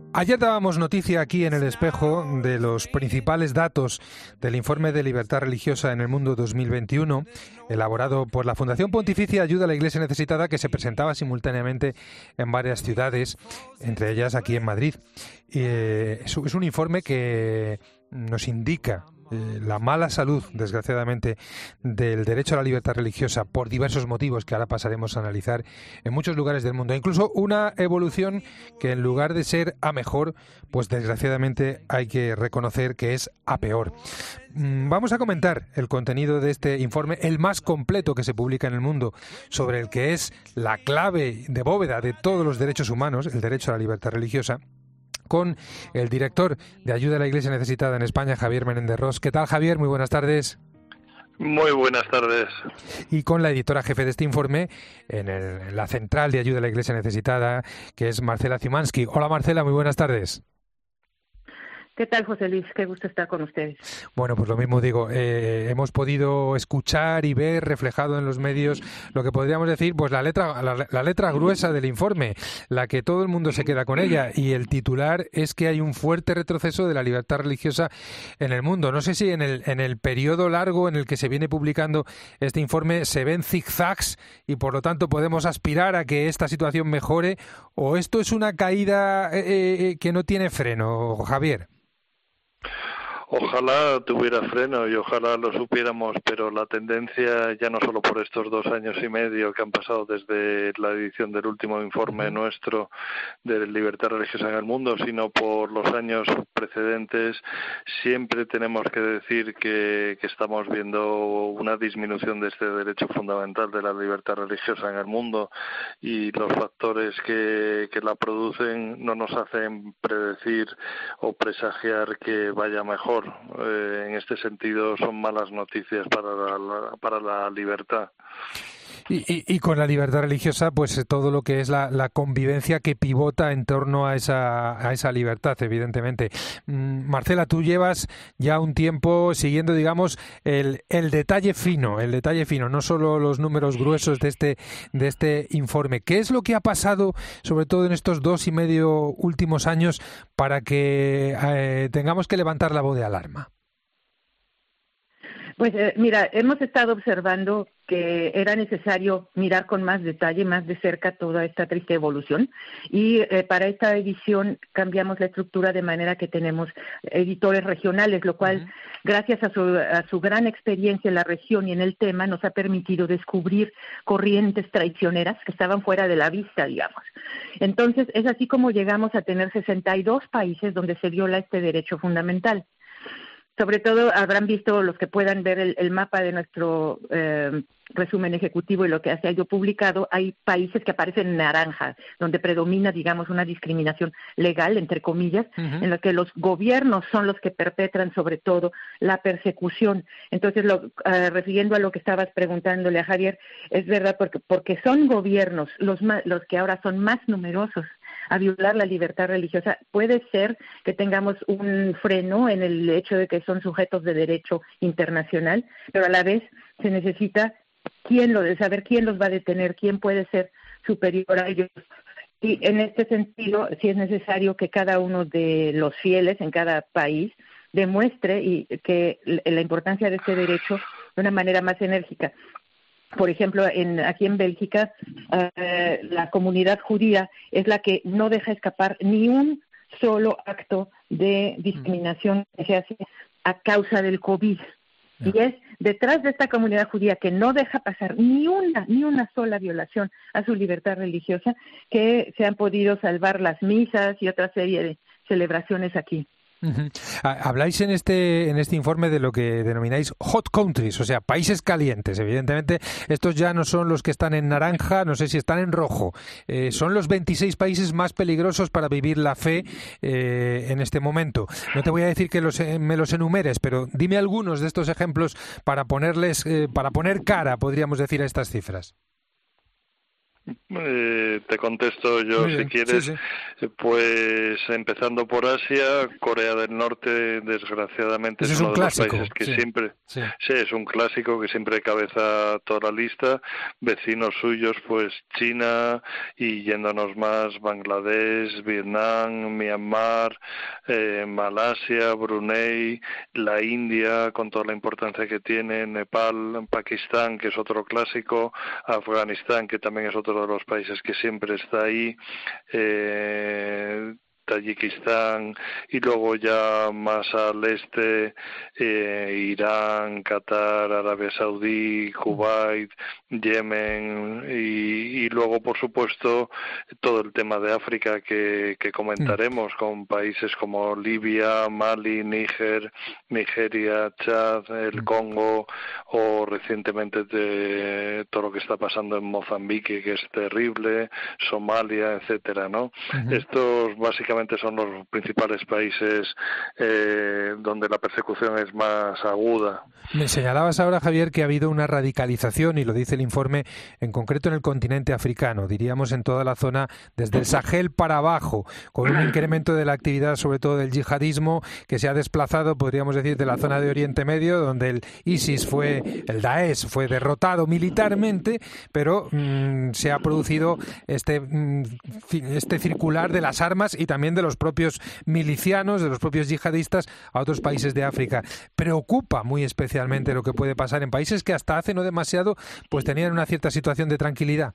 Ayer dábamos noticia aquí en El Espejo de los principales datos del Informe de Libertad Religiosa en el Mundo 2021, elaborado por la Fundación Pontificia Ayuda a la Iglesia Necesitada, que se presentaba simultáneamente en varias ciudades, entre ellas aquí en Madrid. Es un informe que nos indica la mala salud, desgraciadamente, del derecho a la libertad religiosa por diversos motivos que ahora pasaremos a analizar en muchos lugares del mundo. Incluso una evolución que, en lugar de ser a mejor, pues desgraciadamente hay que reconocer que es a peor. Vamos a comentar el contenido de este informe, el más completo que se publica en el mundo, sobre el que es la clave de bóveda de todos los derechos humanos, el derecho a la libertad religiosa, con el director de Ayuda a la Iglesia Necesitada en España, Javier Menéndez Ros. ¿Qué tal, Javier? Muy buenas tardes. Muy buenas tardes. Y con la editora jefe de este informe, en la central de Ayuda a la Iglesia Necesitada, que es Marcela Zimanski. Hola, Marcela, muy buenas tardes. ¿Qué tal, José Luis? Qué gusto estar con ustedes. Bueno, pues lo mismo digo, hemos podido escuchar y ver reflejado en los medios lo que podríamos decir, pues la letra gruesa del informe, la que todo el mundo se queda con ella, y el titular es que hay un fuerte retroceso de la libertad religiosa en el mundo. No sé si en el periodo largo en el que se viene publicando este informe se ven zigzags y por lo tanto podemos aspirar a que esta situación mejore, o esto es una caída que no tiene freno, Javier. Ojalá tuviera freno y ojalá lo supiéramos, pero la tendencia, ya no solo por estos 2 años y medio que han pasado desde la edición del último informe nuestro de libertad religiosa en el mundo, sino por los años precedentes, siempre tenemos que decir que estamos viendo una disminución de este derecho fundamental de la libertad religiosa en el mundo, y los factores que la producen no nos hacen predecir o presagiar que vaya mejor. En este sentido son malas noticias para la libertad. Y con la libertad religiosa, pues todo lo que es la convivencia que pivota en torno a esa libertad, evidentemente. Marcela, tú llevas ya un tiempo siguiendo, digamos, el detalle fino, no solo los números gruesos de este informe. ¿Qué es lo que ha pasado, sobre todo en estos 2,5 últimos años, para que tengamos que levantar la voz de alarma? Pues mira, hemos estado observando que era necesario mirar con más detalle, más de cerca toda esta triste evolución, y para esta edición cambiamos la estructura de manera que tenemos editores regionales, lo cual, gracias a su gran experiencia en la región y en el tema, nos ha permitido descubrir corrientes traicioneras que estaban fuera de la vista, digamos. Entonces, es así como llegamos a tener 62 países donde se viola este derecho fundamental. Sobre todo habrán visto los que puedan ver el mapa de nuestro resumen ejecutivo y lo que se ha ido publicado. Hay países que aparecen en naranja, donde predomina, digamos, una discriminación legal, entre comillas, en la que los gobiernos son los que perpetran sobre todo la persecución. Entonces, refiriendo a lo que estabas preguntándole a Javier, es verdad, porque son gobiernos los que ahora son más numerosos a violar la libertad religiosa. Puede ser que tengamos un freno en el hecho de que son sujetos de derecho internacional, pero a la vez se necesita saber quién los va a detener, quién puede ser superior a ellos. Y en este sentido, sí es necesario que cada uno de los fieles en cada país demuestre que la importancia de este derecho de una manera más enérgica. Por ejemplo, aquí en Bélgica, la comunidad judía es la que no deja escapar ni un solo acto de discriminación que se hace a causa del COVID. Y es detrás de esta comunidad judía que no deja pasar ni una sola violación a su libertad religiosa que se han podido salvar las misas y otra serie de celebraciones aquí. Habláis en este informe de lo que denomináis hot countries, o sea, países calientes. Evidentemente, estos ya no son los que están en naranja, no sé si están en rojo. Son los 26 países más peligrosos para vivir la fe en este momento. No te voy a decir que me los enumeres, pero dime algunos de estos ejemplos para poner cara, podríamos decir, a estas cifras. Te contesto yo si quieres. Sí, sí. Pues empezando por Asia, Corea del Norte, desgraciadamente, Ese es es un uno de los clásico, países que sí, siempre, sí. sí, es un clásico que siempre cabeza toda la lista. Vecinos suyos, pues China, y yéndonos más, Bangladesh, Vietnam, Myanmar, Malasia, Brunei, la India, con toda la importancia que tiene, Nepal, Pakistán, que es otro clásico, Afganistán, que también es otro de los países que siempre está ahí, Tayikistán, y luego ya más al este, Irán, Qatar, Arabia Saudí, Kuwait, Yemen, y luego, por supuesto, todo el tema de África que comentaremos, con países como Libia, Mali, Níger, Nigeria, Chad, el Congo, o recientemente de todo lo que está pasando en Mozambique, que es terrible, Somalia, etcétera, ¿no? Estos básicamente son los principales países donde la persecución es más aguda. Me señalabas ahora, Javier, que ha habido una radicalización, y lo dice el informe, en concreto en el continente africano, diríamos en toda la zona, desde el Sahel para abajo, con un incremento de la actividad, sobre todo del yihadismo, que se ha desplazado, podríamos decir, de la zona de Oriente Medio, donde el el Daesh fue derrotado militarmente, pero se ha producido este circular de las armas y también de los propios milicianos, de los propios yihadistas a otros países de África. Preocupa muy especialmente lo que puede pasar en países que hasta hace no demasiado pues tenían una cierta situación de tranquilidad.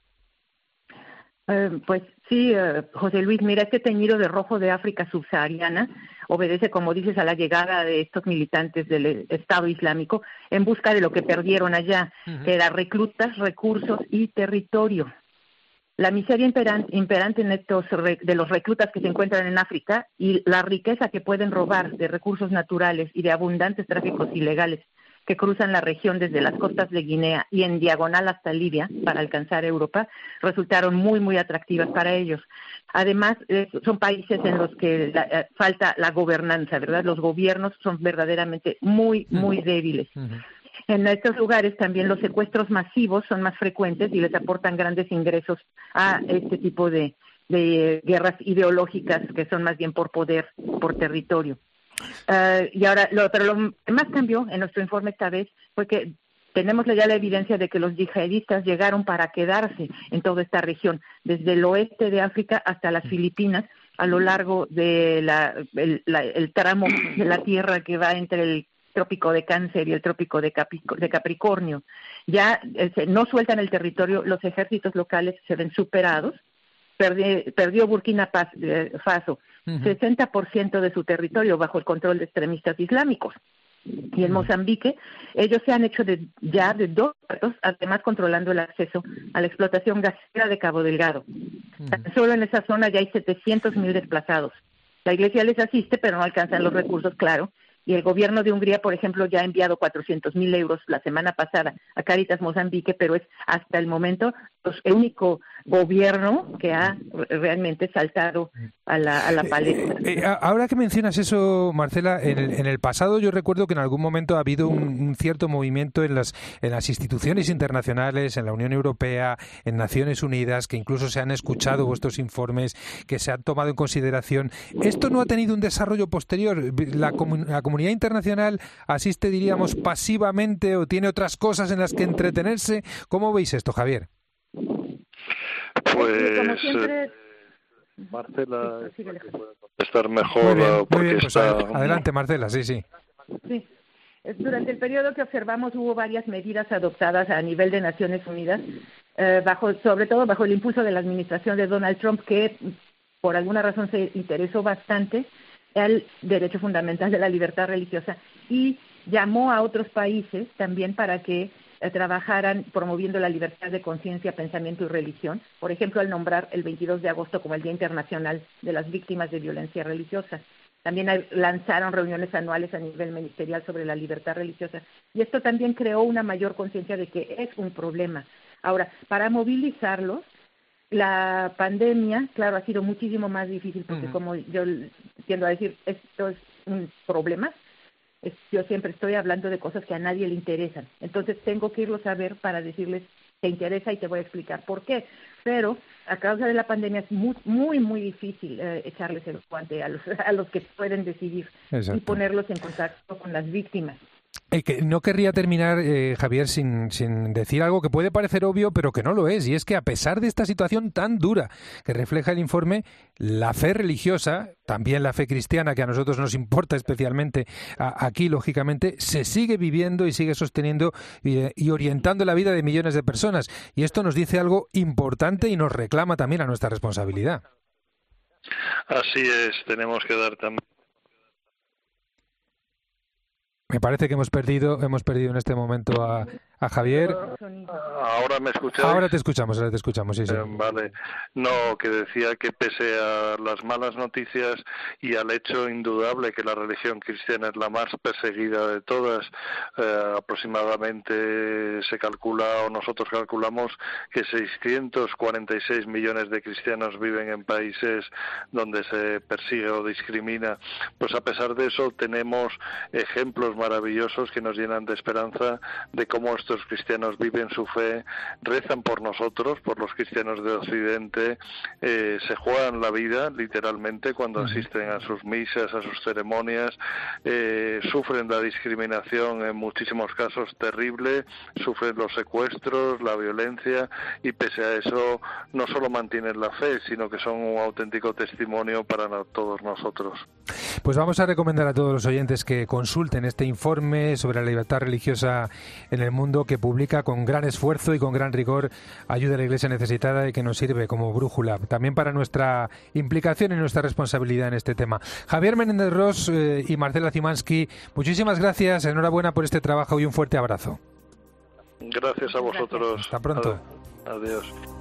Pues sí, José Luis, mira, este teñido de rojo de África subsahariana obedece, como dices, a la llegada de estos militantes del Estado Islámico en busca de lo que perdieron allá, que era reclutas, recursos y territorio. La miseria imperante en estos de los reclutas que se encuentran en África y la riqueza que pueden robar de recursos naturales y de abundantes tráficos ilegales que cruzan la región desde las costas de Guinea y en diagonal hasta Libia para alcanzar Europa, resultaron muy, muy atractivas para ellos. Además, son países en los que falta la gobernanza, ¿verdad? Los gobiernos son verdaderamente muy, muy débiles. En estos lugares también los secuestros masivos son más frecuentes y les aportan grandes ingresos a este tipo de guerras ideológicas que son más bien por poder, por territorio. Y ahora, pero lo que más cambió en nuestro informe esta vez fue que tenemos ya la evidencia de que los yihadistas llegaron para quedarse en toda esta región, desde el oeste de África hasta las Filipinas, a lo largo de el tramo de la tierra que va entre el trópico de Cáncer y el trópico de Capricornio. Ya no sueltan el territorio, los ejércitos locales se ven superados. Perdió Burkina Faso 60% de su territorio bajo el control de extremistas islámicos. Y en Mozambique, ellos se han hecho de 2 puertos, además controlando el acceso a la explotación gasera de Cabo Delgado. Solo en esa zona ya hay 700,000 desplazados. La Iglesia les asiste, pero no alcanzan los recursos, claro. Y el gobierno de Hungría, por ejemplo, ya ha enviado 400,000 euros la semana pasada a Cáritas Mozambique, pero es hasta el momento el único gobierno que ha realmente saltado a la palestra. Ahora que mencionas eso, Marcela, en el pasado yo recuerdo que en algún momento ha habido un cierto movimiento en las instituciones internacionales, en la Unión Europea, en Naciones Unidas, que incluso se han escuchado vuestros informes, que se han tomado en consideración. ¿Esto no ha tenido un desarrollo posterior? ¿La comunidad internacional asiste, diríamos, pasivamente o tiene otras cosas en las que entretenerse? ¿Cómo veis esto, Javier? Pues como siempre, Marcela puede contestar mejor. Muy bien, pues adelante, Marcela, sí. Sí. Durante el periodo que observamos hubo varias medidas adoptadas a nivel de Naciones Unidas, sobre todo bajo el impulso de la administración de Donald Trump, que por alguna razón se interesó bastante al derecho fundamental de la libertad religiosa y llamó a otros países también para que trabajaran promoviendo la libertad de conciencia, pensamiento y religión. Por ejemplo, al nombrar el 22 de agosto como el Día Internacional de las Víctimas de Violencia Religiosa. También lanzaron reuniones anuales a nivel ministerial sobre la libertad religiosa. Y esto también creó una mayor conciencia de que es un problema. Ahora, para movilizarlos, la pandemia, claro, ha sido muchísimo más difícil porque, como yo tiendo a decir, esto es un problema. Yo siempre estoy hablando de cosas que a nadie le interesan. Entonces tengo que irlos a ver para decirles te interesa y te voy a explicar por qué. Pero a causa de la pandemia es muy difícil echarles el guante a los que pueden decidir. Exacto. Y ponerlos en contacto con las víctimas. Que no querría terminar, Javier, sin decir algo que puede parecer obvio, pero que no lo es, y es que a pesar de esta situación tan dura que refleja el informe, la fe religiosa, también la fe cristiana, que a nosotros nos importa especialmente aquí, lógicamente, se sigue viviendo y sigue sosteniendo y orientando la vida de millones de personas. Y esto nos dice algo importante y nos reclama también a nuestra responsabilidad. Así es, tenemos que dar también. Me parece que hemos perdido en este momento a Javier. ¿Ahora me escucháis? Ahora te escuchamos, sí. Vale. No, que decía que pese a las malas noticias y al hecho indudable que la religión cristiana es la más perseguida de todas, aproximadamente se calcula, o nosotros calculamos, que 646 millones de cristianos viven en países donde se persigue o discrimina. Pues a pesar de eso tenemos ejemplos maravillosos que nos llenan de esperanza de cómo estos cristianos viven su fe, rezan por nosotros, por los cristianos de Occidente, se juegan la vida literalmente cuando asisten a sus misas, a sus ceremonias, sufren la discriminación en muchísimos casos terrible, sufren los secuestros, la violencia, y pese a eso no solo mantienen la fe, sino que son un auténtico testimonio para todos nosotros. Pues vamos a recomendar a todos los oyentes que consulten este informe sobre la libertad religiosa en el mundo, que publica con gran esfuerzo y con gran rigor Ayuda a la Iglesia Necesitada, y que nos sirve como brújula también para nuestra implicación y nuestra responsabilidad en este tema. Javier Menéndez Ros y Marcela Zimanski, muchísimas gracias, enhorabuena por este trabajo y un fuerte abrazo. Gracias a vosotros. Hasta pronto. Adiós.